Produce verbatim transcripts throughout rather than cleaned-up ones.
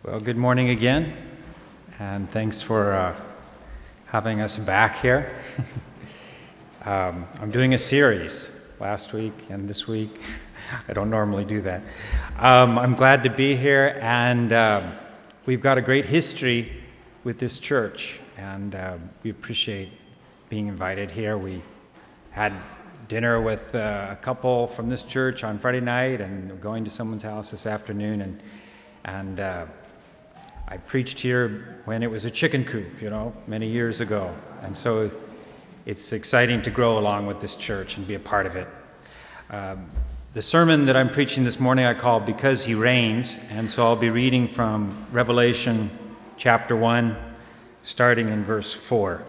Well, good morning again, and thanks for uh, having us back here. um, I'm doing a series last week and this week. I don't normally do that. Um, I'm glad to be here, and um, we've got a great history with this church, and uh, we appreciate being invited here. We had dinner with uh, a couple from this church on Friday night, and we're going to someone's house this afternoon, and and uh, I preached here when it was a chicken coop, you know, many years ago. And so it's exciting to grow along with this church and be a part of it. Um, the sermon that I'm preaching this morning I call Because He Reigns, and so I'll be reading from Revelation chapter one, starting in verse four.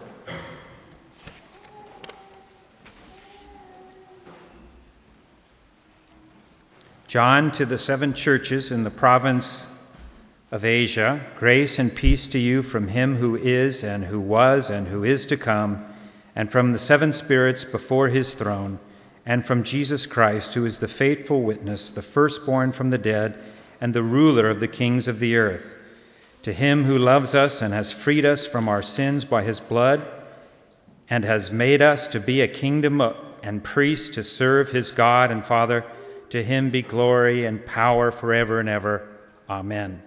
John, to the seven churches in the province of Asia, grace and peace to you from him who is, and who was, and who is to come, and from the seven spirits before his throne, and from Jesus Christ, who is the faithful witness, the firstborn from the dead, and the ruler of the kings of the earth. To him who loves us and has freed us from our sins by his blood, and has made us to be a kingdom and priests to serve his God and Father, to him be glory and power forever and ever. Amen.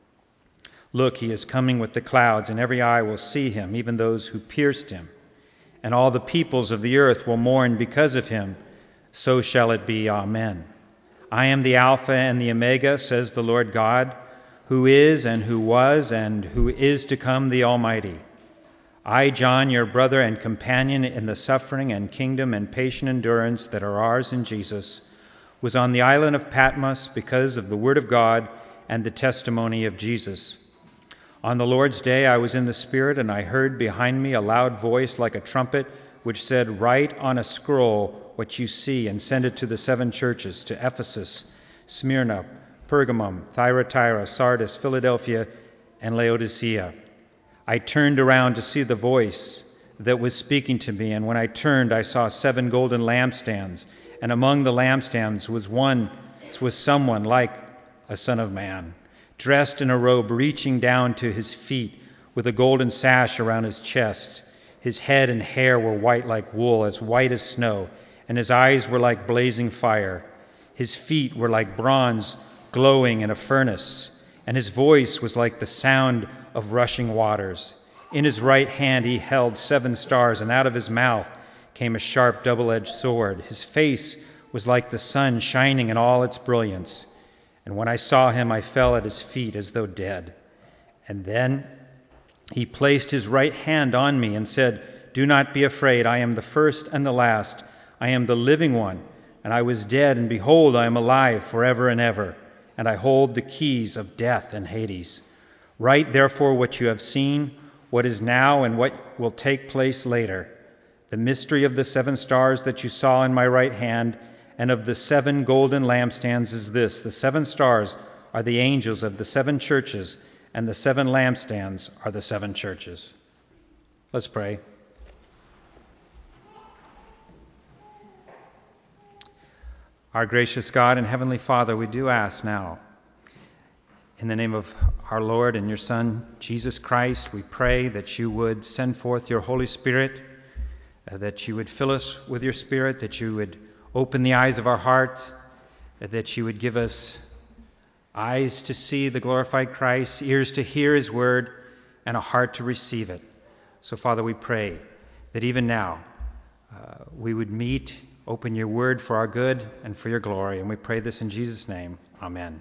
Look, he is coming with the clouds, and every eye will see him, even those who pierced him. And all the peoples of the earth will mourn because of him. So shall it be. Amen. I am the Alpha and the Omega, says the Lord God, who is and who was and who is to come, the Almighty. I, John, your brother and companion in the suffering and kingdom and patient endurance that are ours in Jesus, was on the island of Patmos because of the word of God and the testimony of Jesus. On the Lord's day I was in the Spirit, and I heard behind me a loud voice like a trumpet, which said, Write on a scroll what you see, and send it to the seven churches, to Ephesus, Smyrna, Pergamum, Thyatira, Sardis, Philadelphia, and Laodicea. I turned around to see the voice that was speaking to me, and when I turned, I saw seven golden lampstands, and among the lampstands was one, was someone like a son of man, dressed in a robe reaching down to his feet, with a golden sash around his chest. His head and hair were white like wool, as white as snow, and his eyes were like blazing fire. His feet were like bronze glowing in a furnace, and his voice was like the sound of rushing waters. In his right hand he held seven stars, and out of his mouth came a sharp double-edged sword. His face was like the sun shining in all its brilliance. And when I saw him, I fell at his feet as though dead. And then he placed his right hand on me and said, Do not be afraid. I am the first and the last. I am the living one. And I was dead, and behold, I am alive forever and ever. And I hold the keys of death and Hades. Write therefore what you have seen, what is now, and what will take place later. The mystery of the seven stars that you saw in my right hand, and of the seven golden lampstands is this. The seven stars are the angels of the seven churches, and the seven lampstands are the seven churches. Let's pray. Our gracious God and Heavenly Father, we do ask now, in the name of our Lord and your Son, Jesus Christ, we pray that you would send forth your Holy Spirit, uh, that you would fill us with your Spirit, that you would open the eyes of our heart, that you would give us eyes to see the glorified Christ, ears to hear his word, and a heart to receive it. So, Father, we pray that even now uh, we would meet, open your word for our good and for your glory. And we pray this in Jesus' name. Amen.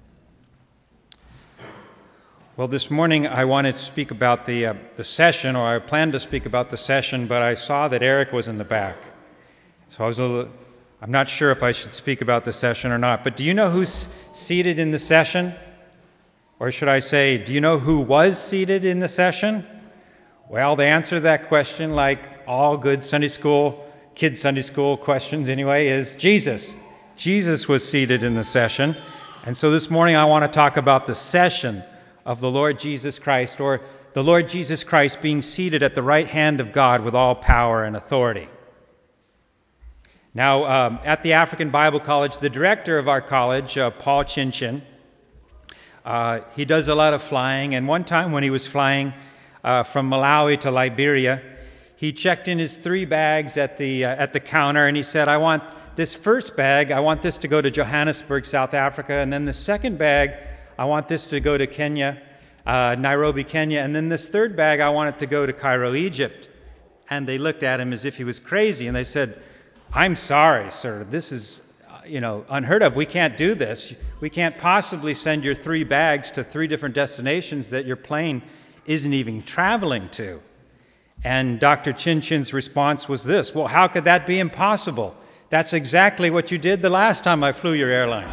Well, this morning I wanted to speak about the, uh, the session, or I planned to speak about the session, but I saw that Eric was in the back. So I was a little... I'm not sure if I should speak about the session or not, but do you know who's seated in the session? Or should I say, do you know who was seated in the session? Well, the answer to that question, like all good Sunday school, kids' Sunday school questions anyway, is Jesus. Jesus was seated in the session. And so this morning I want to talk about the session of the Lord Jesus Christ, or the Lord Jesus Christ being seated at the right hand of God with all power and authority. Now, um, at the African Bible College, the director of our college, uh, Paul Chinchin, Uh, he does a lot of flying, and one time when he was flying uh, from Malawi to Liberia, he checked in his three bags at the uh, at the counter, and he said, I want this first bag, I want this to go to Johannesburg, South Africa, and then the second bag, I want this to go to Kenya, uh, Nairobi, Kenya, and then this third bag, I want it to go to Cairo, Egypt. And they looked at him as if he was crazy, and they said, I'm sorry, sir, this is you know, unheard of. We can't do this. We can't possibly send your three bags to three different destinations that your plane isn't even traveling to. And Doctor Chin Chin's response was this, well, how could that be impossible? That's exactly what you did the last time I flew your airline.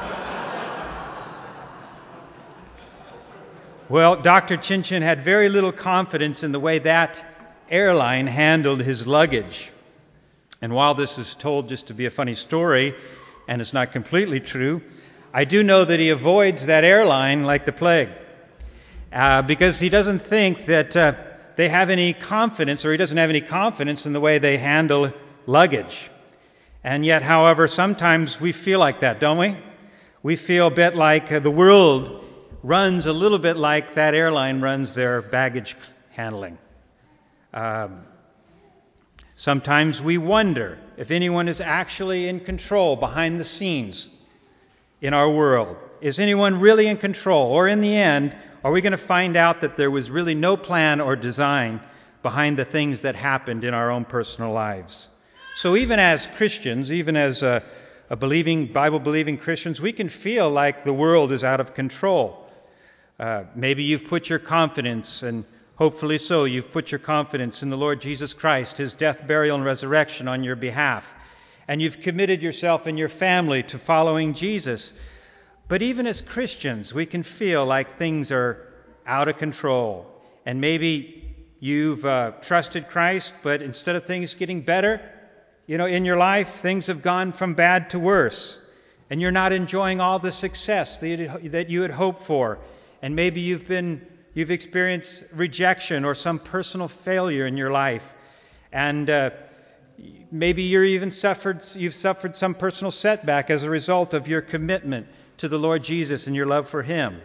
Well, Doctor Chin Chin had very little confidence in the way that airline handled his luggage. And while this is told just to be a funny story, and it's not completely true, I do know that he avoids that airline like the plague, uh, because he doesn't think that uh, they have any confidence, or he doesn't have any confidence in the way they handle luggage. And yet, however, sometimes we feel like that, don't we? We feel a bit like uh, the world runs a little bit like that airline runs their baggage handling. Um, Sometimes we wonder if anyone is actually in control behind the scenes in our world. Is anyone really in control? Or in the end, are we going to find out that there was really no plan or design behind the things that happened in our own personal lives? So even as Christians, even as a, a believing, Bible-believing Christians, we can feel like the world is out of control. Uh, maybe you've put your confidence and hopefully so. You've put your confidence in the Lord Jesus Christ, His death, burial, and resurrection on your behalf. And you've committed yourself and your family to following Jesus. But even as Christians, we can feel like things are out of control. And maybe you've uh, trusted Christ, but instead of things getting better, you know, in your life, things have gone from bad to worse. And you're not enjoying all the success that you had hoped for. And maybe you've been You've experienced rejection or some personal failure in your life, and uh, maybe you're even suffered. You've suffered some personal setback as a result of your commitment to the Lord Jesus and your love for Him.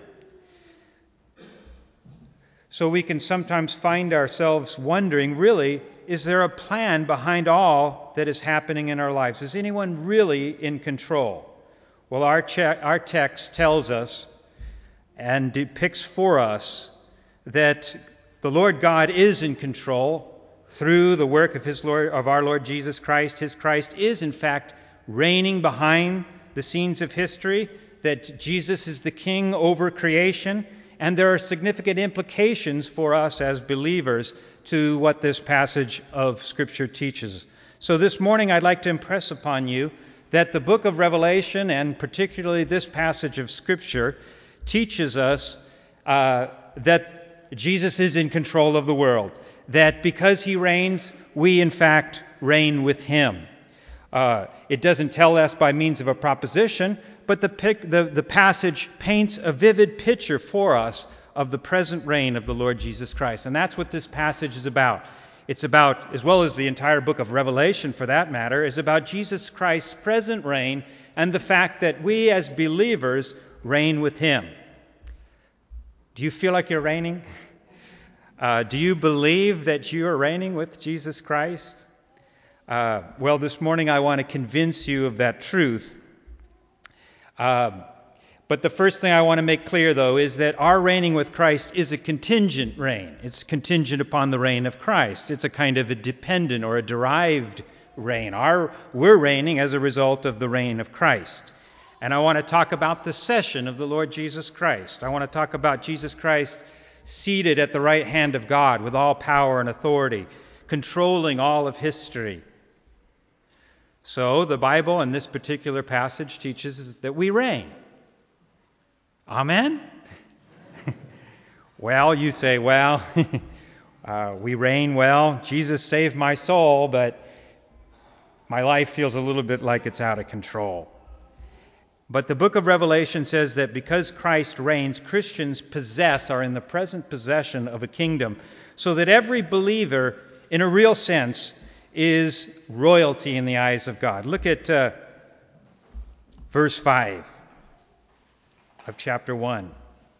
So we can sometimes find ourselves wondering, really, is there a plan behind all that is happening in our lives? Is anyone really in control? Well, our, che- our text tells us and depicts for us that the Lord God is in control through the work of His Lord, of our Lord Jesus Christ. His Christ is, in fact, reigning behind the scenes of history, that Jesus is the King over creation, and there are significant implications for us as believers to what this passage of Scripture teaches. So this morning I'd like to impress upon you that the book of Revelation, and particularly this passage of Scripture, teaches us uh, that Jesus is in control of the world, that because He reigns, we in fact reign with Him. Uh, it doesn't tell us by means of a proposition, but the, pic, the, the passage paints a vivid picture for us of the present reign of the Lord Jesus Christ. And that's what this passage is about. It's about, as well as the entire book of Revelation for that matter, is about Jesus Christ's present reign and the fact that we as believers reign with Him. Do you feel like you're reigning? Uh, do you believe that you are reigning with Jesus Christ? Uh, well, this morning I want to convince you of that truth. Uh, but the first thing I want to make clear, though, is that our reigning with Christ is a contingent reign. It's contingent upon the reign of Christ. It's a kind of a dependent or a derived reign. Our, we're reigning as a result of the reign of Christ. And I want to talk about the session of the Lord Jesus Christ. I want to talk about Jesus Christ seated at the right hand of God with all power and authority, controlling all of history. So the Bible in this particular passage teaches us that we reign. Amen? Well, you say, well, uh, we reign well. Jesus saved my soul, but my life feels a little bit like it's out of control. But the book of Revelation says that because Christ reigns, Christians possess, are in the present possession of a kingdom, so that every believer, in a real sense, is royalty in the eyes of God. Look at uh, verse five of chapter one.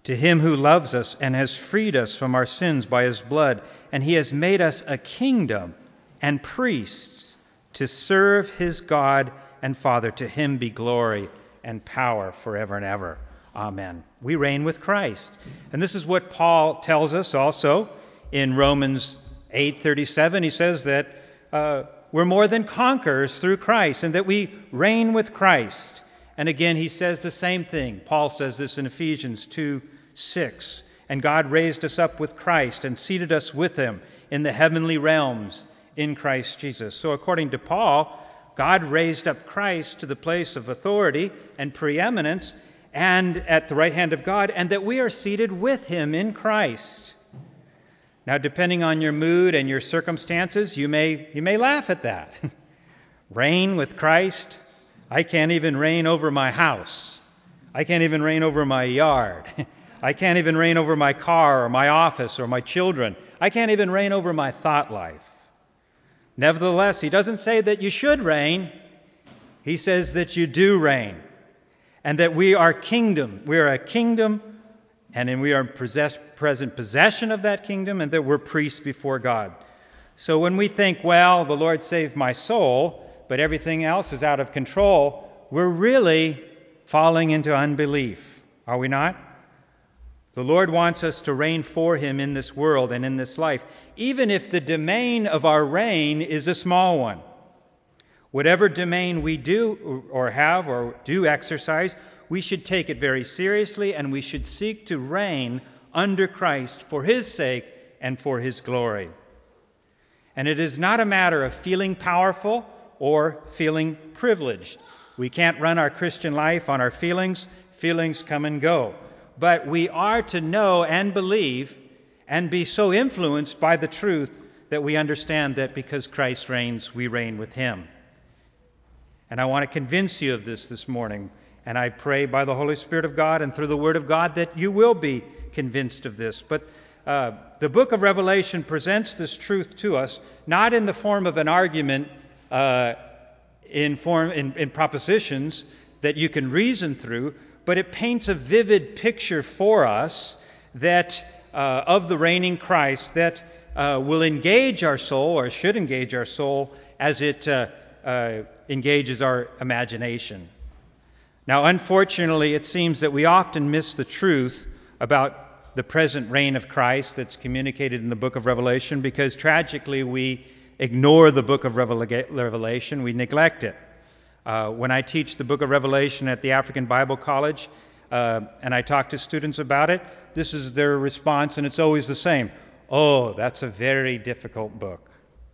To him who loves us and has freed us from our sins by his blood, and he has made us a kingdom and priests to serve his God and Father. To him be glory and power forever and ever. Amen. We reign with Christ. And this is what Paul tells us also in Romans eight thirty-seven. He says that uh, we're more than conquerors through Christ and that we reign with Christ. And again, he says the same thing. Paul says this in Ephesians two six. And God raised us up with Christ and seated us with him in the heavenly realms in Christ Jesus. So according to Paul, God raised up Christ to the place of authority and preeminence and at the right hand of God, and that we are seated with him in Christ. Now, depending on your mood and your circumstances, you may you may laugh at that. Reign with Christ? I can't even reign over my house. I can't even reign over my yard. I can't even reign over my car or my office or my children. I can't even reign over my thought life. Nevertheless, he doesn't say that you should reign. He says that you do reign and that we are kingdom. We are a kingdom and we are in possess- present possession of that kingdom and that we're priests before God. So when we think, well, the Lord saved my soul, but everything else is out of control, we're really falling into unbelief, are we not? The Lord wants us to reign for him in this world and in this life, even if the domain of our reign is a small one. Whatever domain we do or have or do exercise, we should take it very seriously and we should seek to reign under Christ for his sake and for his glory. And it is not a matter of feeling powerful or feeling privileged. We can't run our Christian life on our feelings. Feelings come and go. But we are to know and believe and be so influenced by the truth that we understand that because Christ reigns, we reign with him. And I want to convince you of this this morning. And I pray by the Holy Spirit of God and through the Word of God that you will be convinced of this. But uh, the book of Revelation presents this truth to us, not in the form of an argument uh, in, form, in, in propositions that you can reason through, but it paints a vivid picture for us that uh, of the reigning Christ that uh, will engage our soul, or should engage our soul, as it uh, uh, engages our imagination. Now, unfortunately, it seems that we often miss the truth about the present reign of Christ that's communicated in the book of Revelation because, tragically, we ignore the book of Revelation. We neglect it. Uh, when I teach the book of Revelation at the African Bible College uh, and I talk to students about it, this is their response, and it's always the same. Oh, that's a very difficult book.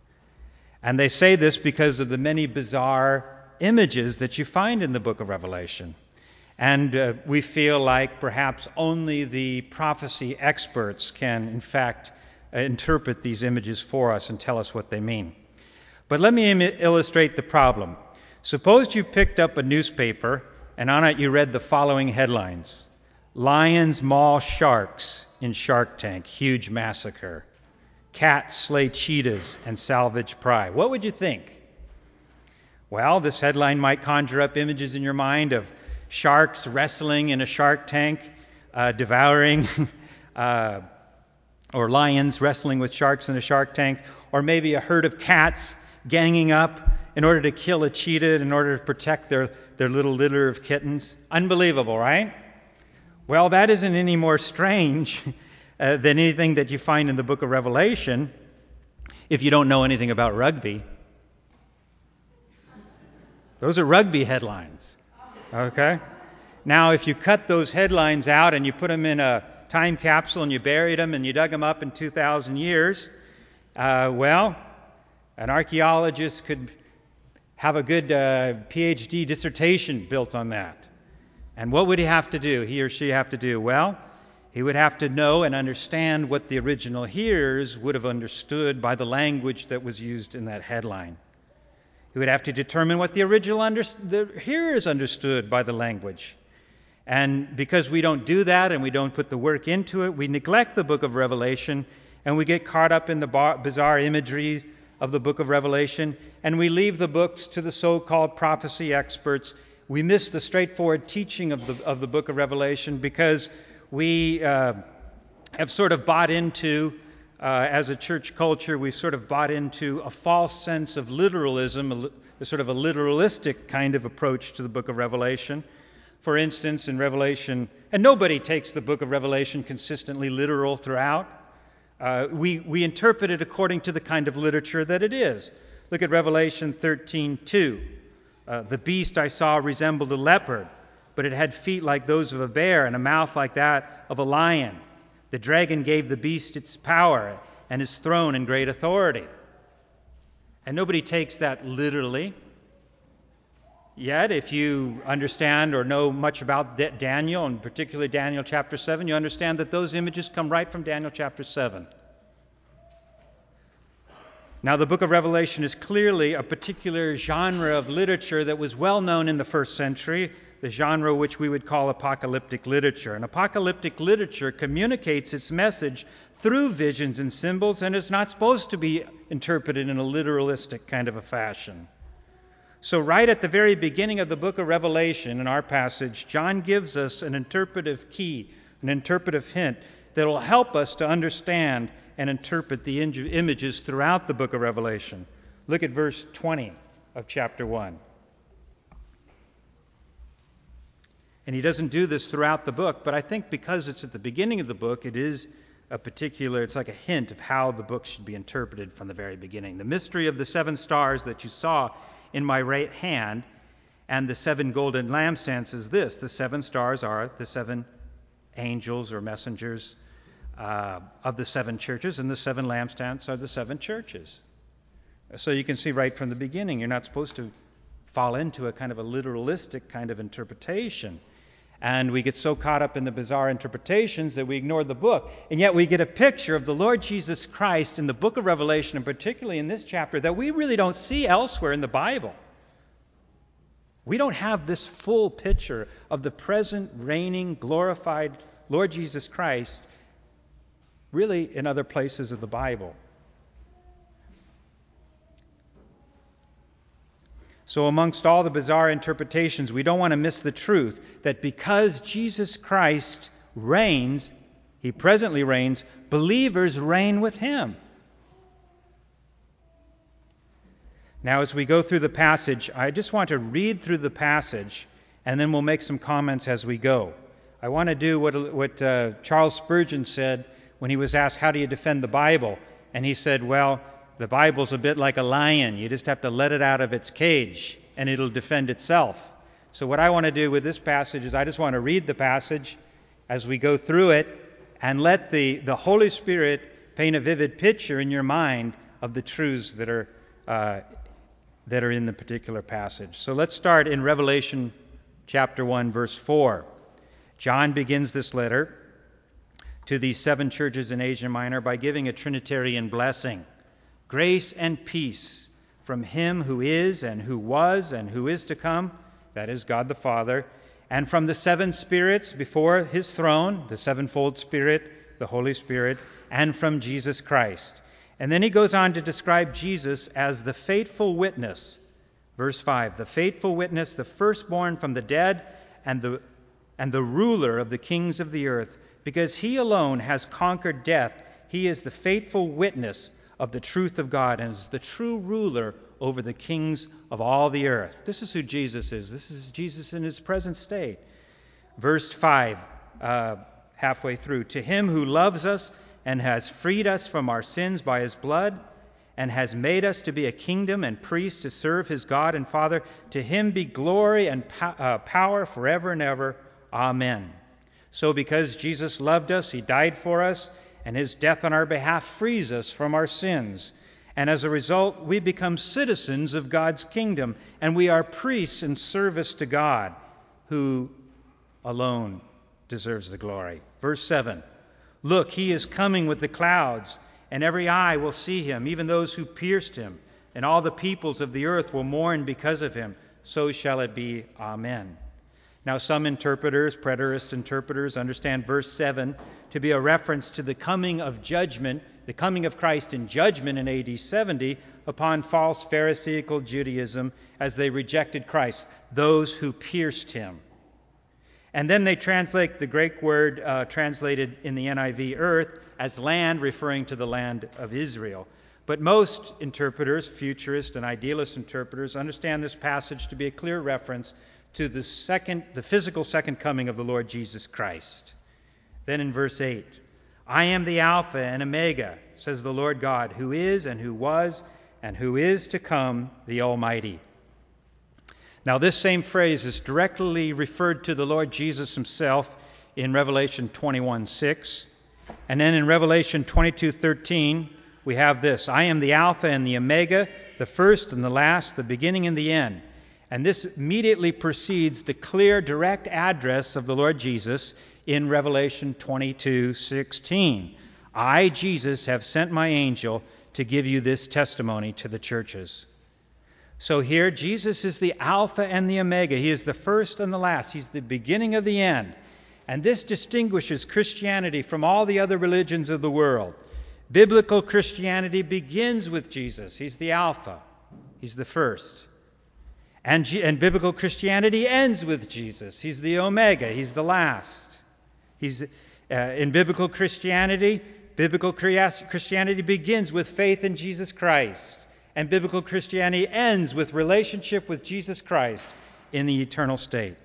And they say this because of the many bizarre images that you find in the book of Revelation. And uh, we feel like perhaps only the prophecy experts can, in fact, uh, interpret these images for us and tell us what they mean. But let me Im- illustrate the problem. Suppose you picked up a newspaper and on it you read the following headlines. Lions maul sharks in Shark Tank, huge massacre. Cats slay cheetahs and salvage prey. What would you think? Well, this headline might conjure up images in your mind of sharks wrestling in a shark tank, uh, devouring, uh, or lions wrestling with sharks in a shark tank, or maybe a herd of cats ganging up in order to kill a cheetah in order to protect their, their little litter of kittens. Unbelievable, right? Well, that isn't any more strange uh, than anything that you find in the book of Revelation if you don't know anything about rugby. Those are rugby headlines, okay? Now, if you cut those headlines out and you put them in a time capsule and you buried them and you dug them up in two thousand years, uh, well, an archaeologist could have a good uh, P H D dissertation built on that. And what would he have to do, he or she have to do? Well, he would have to know and understand what the original hearers would have understood by the language that was used in that headline. He would have to determine what the original under- the hearers understood by the language. And because we don't do that and we don't put the work into it, we neglect the book of Revelation and we get caught up in the bar- bizarre imagery of the book of Revelation, and we leave the books to the so-called prophecy experts. We miss the straightforward teaching of the, of the book of Revelation because we uh, have sort of bought into, uh, as a church culture, we've sort of bought into a false sense of literalism, a, a sort of a literalistic kind of approach to the book of Revelation. For instance, in Revelation, and nobody takes the book of Revelation consistently literal throughout. Uh, we, we interpret it according to the kind of literature that it is. Look at Revelation thirteen two. Uh, the beast I saw resembled a leopard, but it had feet like those of a bear and a mouth like that of a lion. The dragon gave the beast its power and his throne and great authority. And nobody takes that literally. Yet, if you understand or know much about Daniel, and particularly Daniel chapter seven, you understand that those images come right from Daniel chapter seven. Now, the book of Revelation is clearly a particular genre of literature that was well known in the first century, the genre which we would call apocalyptic literature. And apocalyptic literature communicates its message through visions and symbols, and is not supposed to be interpreted in a literalistic kind of a fashion. So right at the very beginning of the book of Revelation, in our passage, John gives us an interpretive key, an interpretive hint that will help us to understand and interpret the images throughout the book of Revelation. Look at verse twenty of chapter one. And he doesn't do this throughout the book, but I think because it's at the beginning of the book, it is a particular, it's like a hint of how the book should be interpreted from the very beginning. The mystery of the seven stars that you saw in my right hand and the seven golden lampstands is this. The seven stars are the seven angels or messengers uh, of the seven churches, and the seven lampstands are the seven churches. So you can see right from the beginning, you're not supposed to fall into a kind of a literalistic kind of interpretation. And we get so caught up in the bizarre interpretations that we ignore the book. And yet we get a picture of the Lord Jesus Christ in the book of Revelation, and particularly in this chapter, that we really don't see elsewhere in the Bible. We don't have this full picture of the present, reigning, glorified Lord Jesus Christ really in other places of the Bible. So amongst all the bizarre interpretations, we don't want to miss the truth that because Jesus Christ reigns, he presently reigns, believers reign with him. Now, as we go through the passage, I just want to read through the passage, and then we'll make some comments as we go. I want to do what, what uh, Charles Spurgeon said when he was asked, how do you defend the Bible? And he said, well, the Bible's a bit like a lion. You just have to let it out of its cage, and it'll defend itself. So what I want to do with this passage is I just want to read the passage as we go through it, and let the, the Holy Spirit paint a vivid picture in your mind of the truths that are uh, that are in the particular passage. So let's start in Revelation chapter one, verse four. John begins this letter to these seven churches in Asia Minor by giving a Trinitarian blessing. Grace and peace from him who is and who was and who is to come, that is God the Father, and from the seven spirits before his throne, the sevenfold Spirit, the Holy Spirit, and from Jesus Christ. And then he goes on to describe Jesus as the faithful witness. Verse five, the faithful witness, the firstborn from the dead, and the, and the ruler of the kings of the earth, because he alone has conquered death. He is the faithful witness of the truth of God, and is the true ruler over the kings of all the earth. This is who Jesus is. This is Jesus in his present state. Verse five, uh, halfway through. To him who loves us and has freed us from our sins by his blood, and has made us to be a kingdom and priests to serve his God and Father, to him be glory and po- uh, power forever and ever. Amen. So because Jesus loved us, he died for us, and his death on our behalf frees us from our sins. And as a result, we become citizens of God's kingdom, and we are priests in service to God, who alone deserves the glory. Verse seven, look, he is coming with the clouds, and every eye will see him, even those who pierced him, and all the peoples of the earth will mourn because of him. So shall it be. Amen. Now, some interpreters, preterist interpreters, understand verse seven to be a reference to the coming of judgment, the coming of Christ in judgment in A D seventy upon false Pharisaical Judaism as they rejected Christ, those who pierced him. And then they translate the Greek word uh, translated in the N I V, earth, as land, referring to the land of Israel. But most interpreters, futurist and idealist interpreters, understand this passage to be a clear reference to the second, the physical second coming of the Lord Jesus Christ. Then in verse eight, I am the Alpha and Omega, says the Lord God, who is and who was and who is to come, the Almighty. Now, this same phrase is directly referred to the Lord Jesus himself in Revelation twenty-one six. And then in Revelation twenty-two thirteen, we have this, I am the Alpha and the Omega, the first and the last, the beginning and the end. And this immediately precedes the clear, direct address of the Lord Jesus in Revelation twenty-two sixteen. I, Jesus, have sent my angel to give you this testimony to the churches. So here, Jesus is the Alpha and the Omega. He is the first and the last. He's the beginning of the end. And this distinguishes Christianity from all the other religions of the world. Biblical Christianity begins with Jesus. He's the Alpha. He's the first. And, G- and biblical Christianity ends with Jesus. He's the Omega. He's the last. He's uh, in biblical Christianity, biblical Christianity begins with faith in Jesus Christ. And biblical Christianity ends with relationship with Jesus Christ in the eternal state.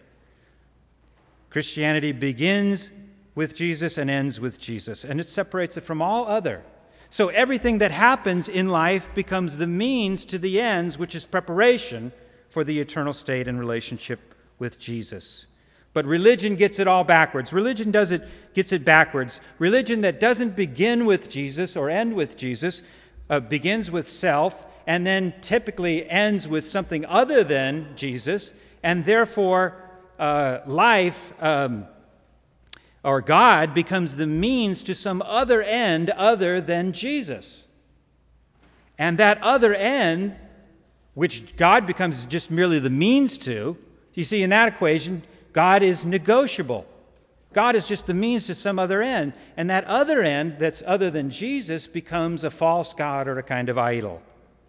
Christianity begins with Jesus and ends with Jesus, and it separates it from all other. So everything that happens in life becomes the means to the ends, which is preparation for the eternal state and relationship with Jesus. But religion gets it all backwards. Religion does it, gets it backwards. Religion that doesn't begin with Jesus or end with Jesus uh, begins with self, and then typically ends with something other than Jesus, and therefore uh, life um, or God becomes the means to some other end other than Jesus. And that other end, which God becomes just merely the means to, you see, in that equation, God is negotiable. God is just the means to some other end, and that other end that's other than Jesus becomes a false god or a kind of idol.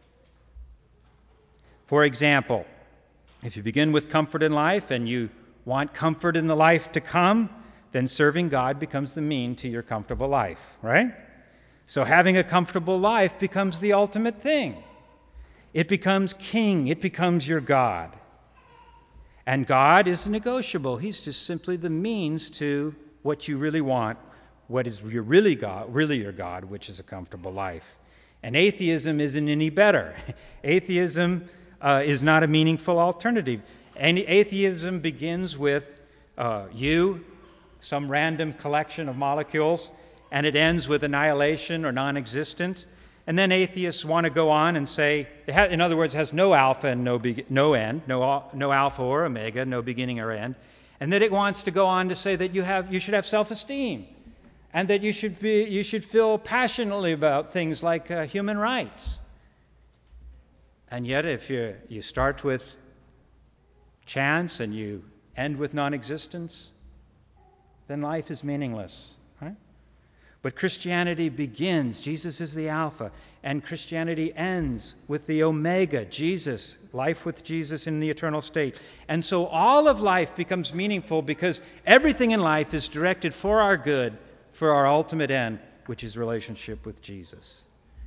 For example, if you begin with comfort in life and you want comfort in the life to come, then serving God becomes the mean to your comfortable life, right? So having a comfortable life becomes the ultimate thing. It becomes king. It becomes your God. And God is negotiable. He's just simply the means to what you really want, what is your really God, really your God, which is a comfortable life. And atheism isn't any better. Atheism Uh, is not a meaningful alternative. And atheism begins with uh, you, some random collection of molecules, and it ends with annihilation or non-existence. And then atheists want to go on and say, it ha- in other words, has no alpha and no be- no end, no no alpha or omega, no beginning or end. And that it wants to go on to say that you have you should have self-esteem, and that you should be you should feel passionately about things like uh, human rights. And yet, if you, you start with chance and you end with non-existence, then life is meaningless, right? But Christianity begins, Jesus is the Alpha, and Christianity ends with the Omega, Jesus, life with Jesus in the eternal state. And so all of life becomes meaningful because everything in life is directed for our good, for our ultimate end, which is relationship with Jesus.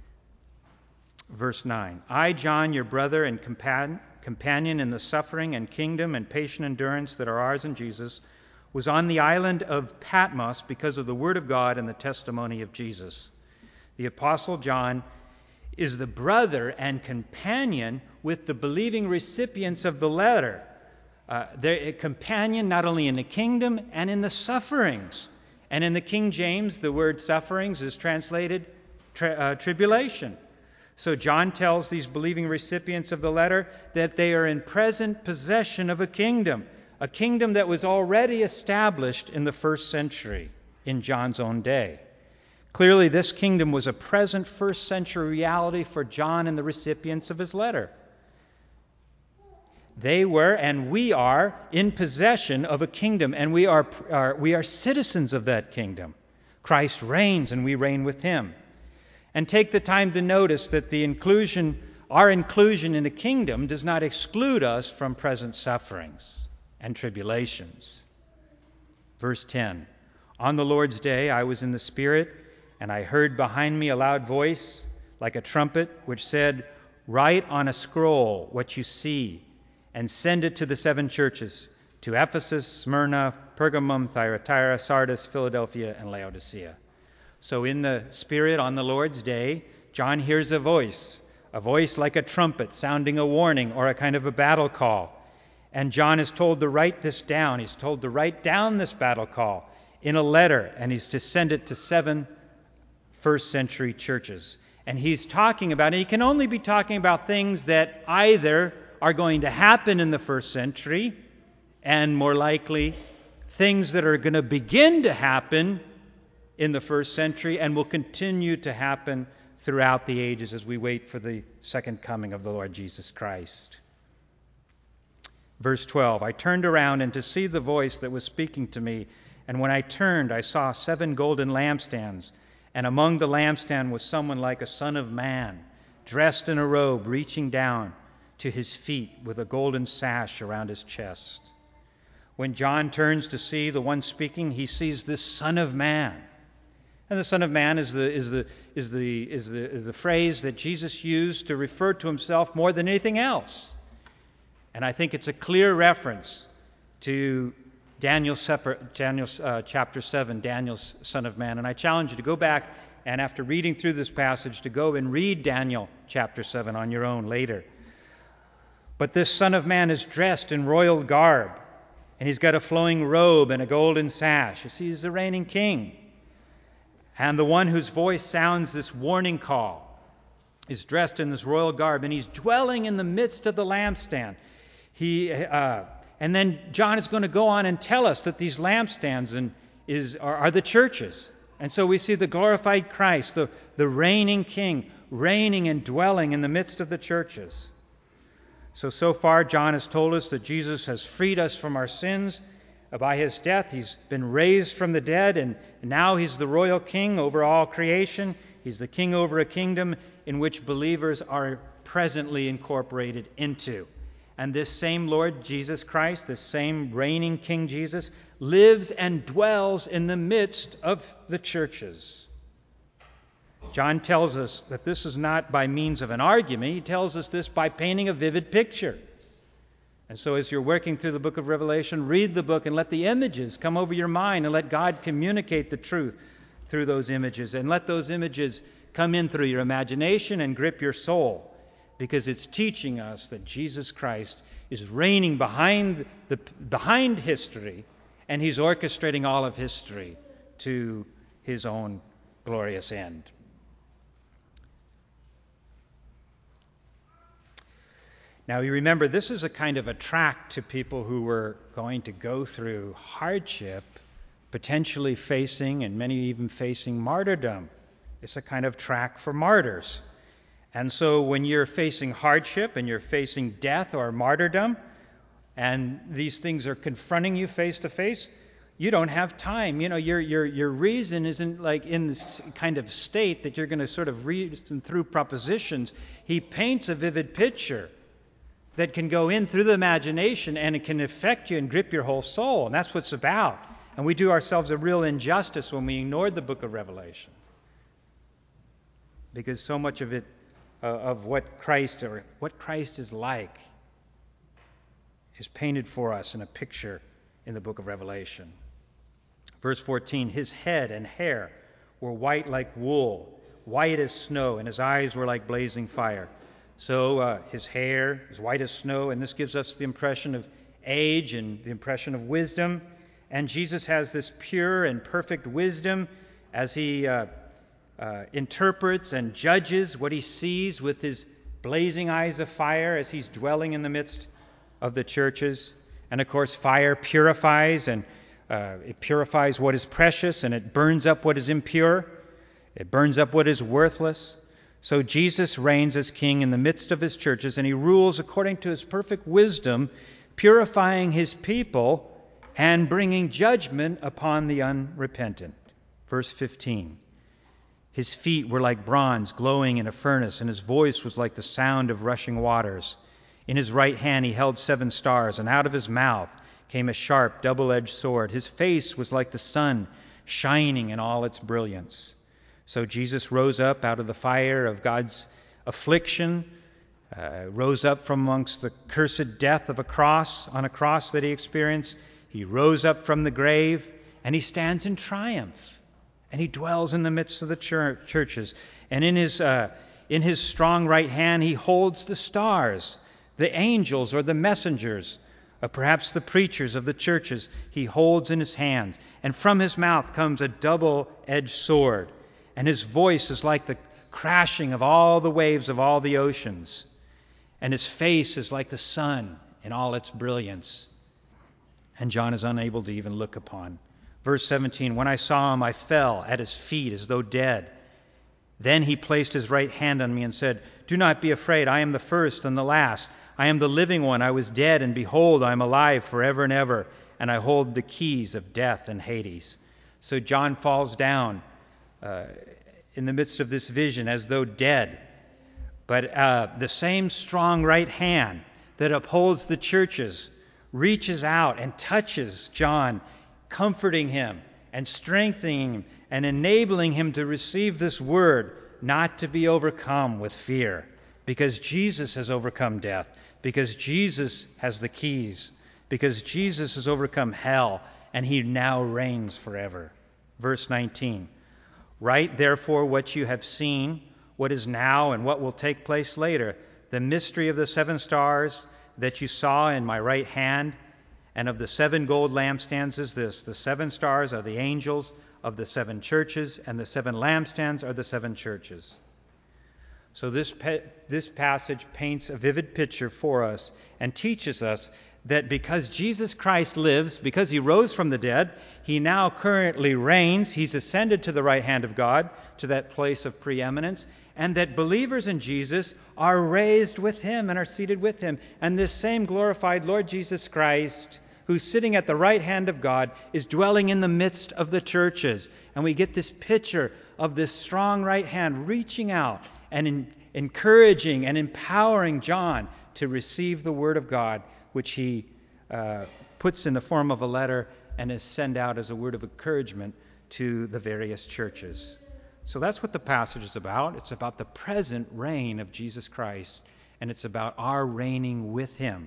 Verse nine, I, John, your brother and compan- companion in the suffering and kingdom and patient endurance that are ours in Jesus, was on the island of Patmos because of the word of God and the testimony of Jesus. The Apostle John is the brother and companion with the believing recipients of the letter. Uh, they're a companion not only in the kingdom and in the sufferings. And in the King James, the word sufferings is translated tri- uh, tribulation. So John tells these believing recipients of the letter that they are in present possession of a kingdom, a kingdom that was already established in the first century, in John's own day. Clearly, this kingdom was a present first century reality for John and the recipients of his letter. They were, and we are, in possession of a kingdom, and we are, are, we are citizens of that kingdom. Christ reigns, and we reign with him. And take the time to notice that the inclusion, our inclusion in the kingdom does not exclude us from present sufferings and tribulations. Verse ten, on the Lord's day I was in the Spirit, and I heard behind me a loud voice like a trumpet, which said, write on a scroll what you see, and send it to the seven churches, to Ephesus, Smyrna, Pergamum, Thyatira, Sardis, Philadelphia, and Laodicea. So in the Spirit on the Lord's day, John hears a voice, a voice like a trumpet sounding a warning or a kind of a battle call. And John is told to write this down. He's told to write down this battle call in a letter, and he's to send it to seven first century churches. And he's talking about, and he can only be talking about things that either are going to happen in the first century, and more likely, things that are going to begin to happen in the first century and will continue to happen throughout the ages as we wait for the second coming of the Lord Jesus Christ. Verse twelve, I turned around and to see the voice that was speaking to me, and when I turned, I saw seven golden lampstands, and among the lampstand was someone like a son of man, dressed in a robe reaching down to his feet with a golden sash around his chest. When John turns to see the one speaking, he sees this Son of Man. And the Son of Man is the, is the, is the, is the, is the phrase that Jesus used to refer to himself more than anything else. And I think it's a clear reference to Daniel, Daniel uh, chapter seven, Daniel's Son of Man. And I challenge you to go back and after reading through this passage to go and read Daniel chapter seven on your own later. But this Son of Man is dressed in royal garb, and he's got a flowing robe and a golden sash. You see, he's the reigning king. And the one whose voice sounds this warning call is dressed in this royal garb, and he's dwelling in the midst of the lampstand. He, uh, and then John is going to go on and tell us that these lampstands and is, are, are the churches. And so we see the glorified Christ, the, the reigning king, reigning and dwelling in the midst of the churches. So, so far, John has told us that Jesus has freed us from our sins. By his death, he's been raised from the dead, and now he's the royal king over all creation. He's the king over a kingdom in which believers are presently incorporated into. And this same Lord Jesus Christ, this same reigning King Jesus, lives and dwells in the midst of the churches. John tells us that this is not by means of an argument. He tells us this by painting a vivid picture. And so as you're working through the book of Revelation, read the book and let the images come over your mind and let God communicate the truth through those images. And let those images come in through your imagination and grip your soul, because it's teaching us that Jesus Christ is reigning behind the behind history, and he's orchestrating all of history to his own glorious end. Now, you remember, this is a kind of a tract to people who were going to go through hardship, potentially facing, and many even facing martyrdom. It's a kind of tract for martyrs. And so when you're facing hardship and you're facing death or martyrdom, and these things are confronting you face to face, you don't have time. You know, your your your reason isn't like in this kind of state that you're going to sort of reason through propositions. He paints a vivid picture that can go in through the imagination, and it can affect you and grip your whole soul. And that's what it's about. And we do ourselves a real injustice when we ignore the book of Revelation, because so much of it, uh, of what Christ or what Christ is like, is painted for us in a picture in the book of Revelation. Verse fourteen, his head and hair were white like wool, white as snow, and his eyes were like blazing fire. So uh, his hair is white as snow, and this gives us the impression of age and the impression of wisdom. And Jesus has this pure and perfect wisdom as he uh, uh, interprets and judges what he sees with his blazing eyes of fire as he's dwelling in the midst of the churches. And of course, fire purifies, and uh, it purifies what is precious, and it burns up what is impure. It burns up what is worthless. So Jesus reigns as king in the midst of his churches, and he rules according to his perfect wisdom, purifying his people and bringing judgment upon the unrepentant. Verse fifteen, his feet were like bronze glowing in a furnace, and his voice was like the sound of rushing waters. In his right hand he held seven stars, and out of his mouth came a sharp, double-edged sword. His face was like the sun, shining in all its brilliance. So Jesus rose up out of the fire of God's affliction, uh, rose up from amongst the cursed death of a cross, on a cross that he experienced. He rose up from the grave, and he stands in triumph. And he dwells in the midst of the church, churches. And in his, uh, in his strong right hand, he holds the stars, the angels or the messengers, or perhaps the preachers of the churches, he holds in his hands. And from his mouth comes a double-edged sword. And his voice is like the crashing of all the waves of all the oceans. And his face is like the sun in all its brilliance. And John is unable to even look upon. Verse seventeen, when I saw him, I fell at his feet as though dead. Then he placed his right hand on me and said, do not be afraid. I am the first and the last. I am the living one. I was dead, and behold, I am alive forever and ever, and I hold the keys of death and Hades. So John falls down uh, in the midst of this vision as though dead. But uh, the same strong right hand that upholds the churches reaches out and touches John, comforting him and strengthening him and enabling him to receive this word, not to be overcome with fear, because Jesus has overcome death, because Jesus has the keys, because Jesus has overcome hell, and he now reigns forever. Verse nineteen, write therefore what you have seen, what is now and what will take place later, the mystery of the seven stars that you saw in my right hand, and of the seven gold lampstands is this, the seven stars are the angels of the seven churches, and the seven lampstands are the seven churches. So this pa- this passage paints a vivid picture for us and teaches us that because Jesus Christ lives, because he rose from the dead, he now currently reigns. He's ascended to the right hand of God, to that place of preeminence, and that believers in Jesus are raised with him and are seated with him. And this same glorified Lord Jesus Christ, who's sitting at the right hand of God, is dwelling in the midst of the churches. And we get this picture of this strong right hand reaching out and in, encouraging and empowering John to receive the word of God, which he uh, puts in the form of a letter and is sent out as a word of encouragement to the various churches. So that's what the passage is about. It's about the present reign of Jesus Christ, and it's about our reigning with him.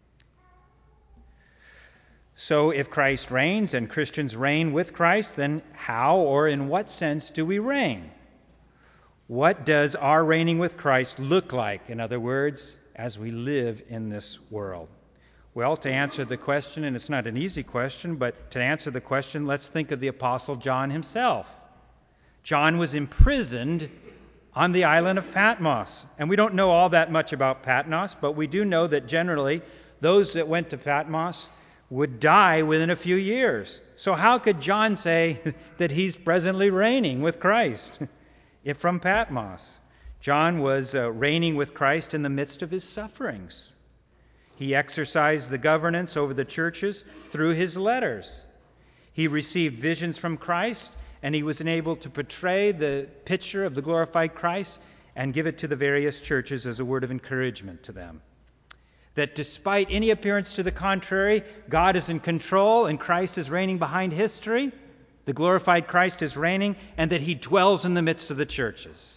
So if Christ reigns and Christians reign with Christ, then how or in what sense do we reign? What does our reigning with Christ look like, in other words, as we live in this world? Well, to answer the question, and it's not an easy question, but to answer the question, let's think of the Apostle John himself. John was imprisoned on the island of Patmos. And we don't know all that much about Patmos, but we do know that generally those that went to Patmos would die within a few years. So how could John say that he's presently reigning with Christ if from Patmos? John was uh, reigning with Christ in the midst of his sufferings. He exercised the governance over the churches through his letters. He received visions from Christ, and he was enabled to portray the picture of the glorified Christ and give it to the various churches as a word of encouragement to them. That despite any appearance to the contrary, God is in control and Christ is reigning behind history. The glorified Christ is reigning, and that he dwells in the midst of the churches.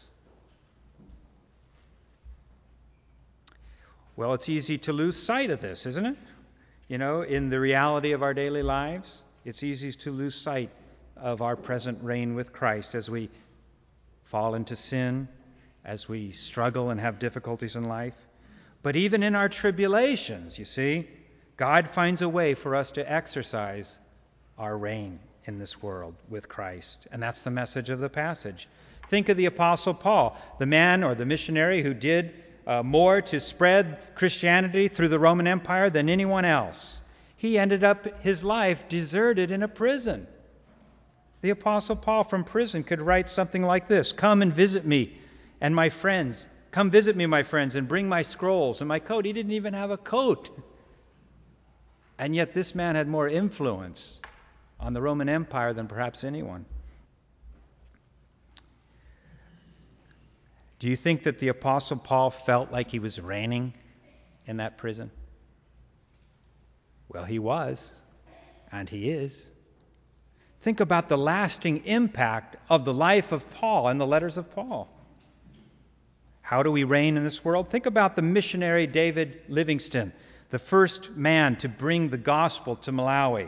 Well, it's easy to lose sight of this, isn't it? You know, in the reality of our daily lives, it's easy to lose sight of our present reign with Christ as we fall into sin, as we struggle and have difficulties in life. But even in our tribulations, you see, God finds a way for us to exercise our reign in this world with Christ. And that's the message of the passage. Think of the Apostle Paul, the man or the missionary who did uh, more to spread Christianity through the Roman Empire than anyone else. He ended up his life deserted in a prison. The Apostle Paul from prison could write something like this: "Come and visit me and my friends. Come visit me, my friends, and bring my scrolls and my coat." He didn't even have a coat. And yet this man had more influence on the Roman Empire than perhaps anyone. Do you think that the Apostle Paul felt like he was reigning in that prison? Well, he was, and he is. Think about the lasting impact of the life of Paul and the letters of Paul. How do we reign in this world? Think about the missionary David Livingstone, the first man to bring the gospel to Malawi.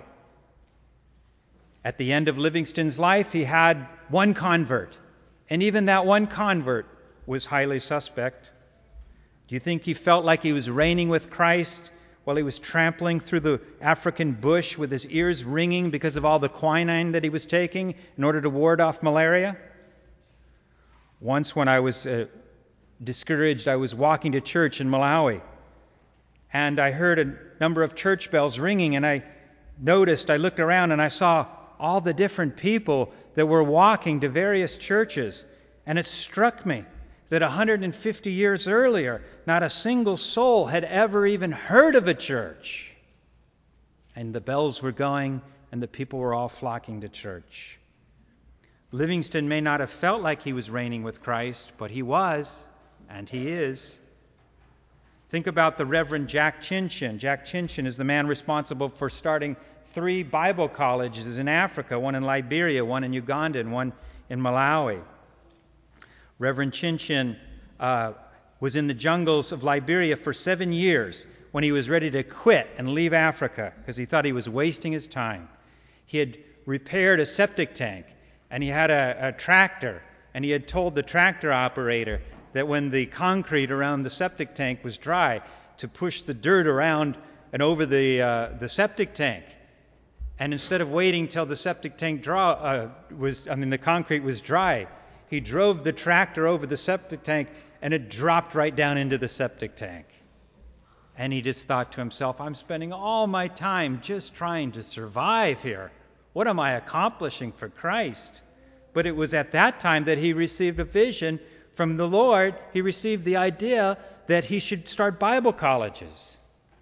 At the end of Livingstone's life, he had one convert, and even that one convert was highly suspect. Do you think he felt like he was reigning with Christ while he was trampling through the African bush with his ears ringing because of all the quinine that he was taking in order to ward off malaria? Once when I was uh, discouraged, I was walking to church in Malawi, and I heard a number of church bells ringing, and I noticed, I looked around, and I saw all the different people that were walking to various churches, and it struck me that one hundred fifty years earlier, not a single soul had ever even heard of a church. And the bells were going, and the people were all flocking to church. Livingstone may not have felt like he was reigning with Christ, but he was, and he is. Think about the Reverend Jack Chinchin. Jack Chinchin is the man responsible for starting three Bible colleges in Africa, one in Liberia, one in Uganda, and one in Malawi. Reverend Chinchin uh, was in the jungles of Liberia for seven years when he was ready to quit and leave Africa because he thought he was wasting his time. He had repaired a septic tank, and he had a, a tractor, and he had told the tractor operator that when the concrete around the septic tank was dry, to push the dirt around and over the uh, the septic tank. And instead of waiting till the septic tank draw, uh, was, I mean, the concrete was dry, he drove the tractor over the septic tank, and it dropped right down into the septic tank. And he just thought to himself, I'm spending all my time just trying to survive here. What am I accomplishing for Christ? But it was at that time that he received a vision from the Lord. He received the idea that he should start Bible colleges.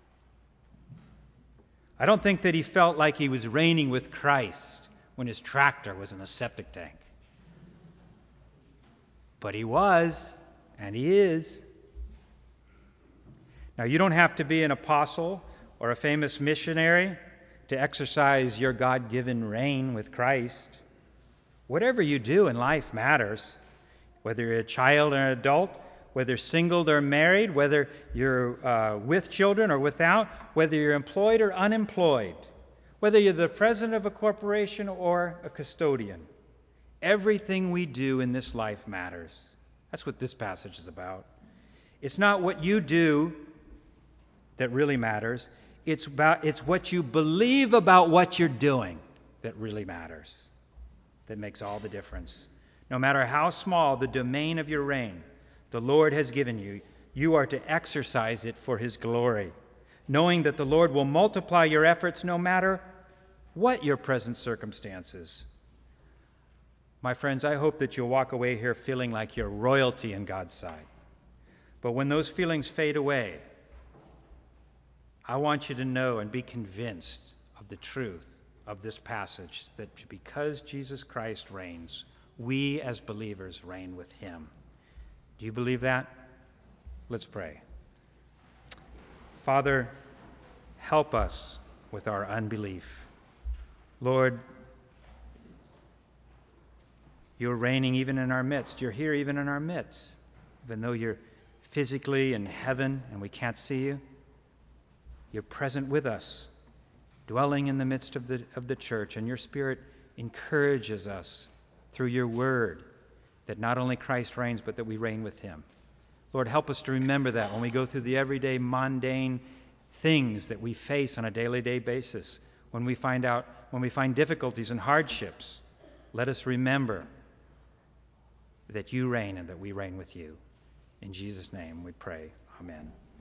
I don't think that he felt like he was reigning with Christ when his tractor was in a septic tank. But he was, and he is. Now, you don't have to be an apostle or a famous missionary to exercise your God-given reign with Christ. Whatever you do in life matters. Whether you're a child or an adult, whether single or married, whether you're uh, with children or without, whether you're employed or unemployed, whether you're the president of a corporation or a custodian. Everything we do in this life matters. That's what this passage is about. It's not what you do that really matters. It's about it's what you believe about what you're doing that really matters, that makes all the difference. No matter how small the domain of your reign the Lord has given you, you are to exercise it for his glory, knowing that the Lord will multiply your efforts no matter what your present circumstances. My friends, I hope that you'll walk away here feeling like you're royalty in God's sight. But when those feelings fade away, I want you to know and be convinced of the truth of this passage, that because Jesus Christ reigns, we as believers reign with him. Do you believe that? Let's pray. Father, help us with our unbelief. Lord, you're reigning even in our midst. You're here even in our midst. Even though you're physically in heaven and we can't see you, you're present with us, dwelling in the midst of the, of the church, and your Spirit encourages us through your word that not only Christ reigns, but that we reign with him. Lord, help us to remember that when we go through the everyday mundane things that we face on a daily-day basis, when we find out, when we find difficulties and hardships, let us remember that you reign and that we reign with you. In Jesus' name we pray. Amen.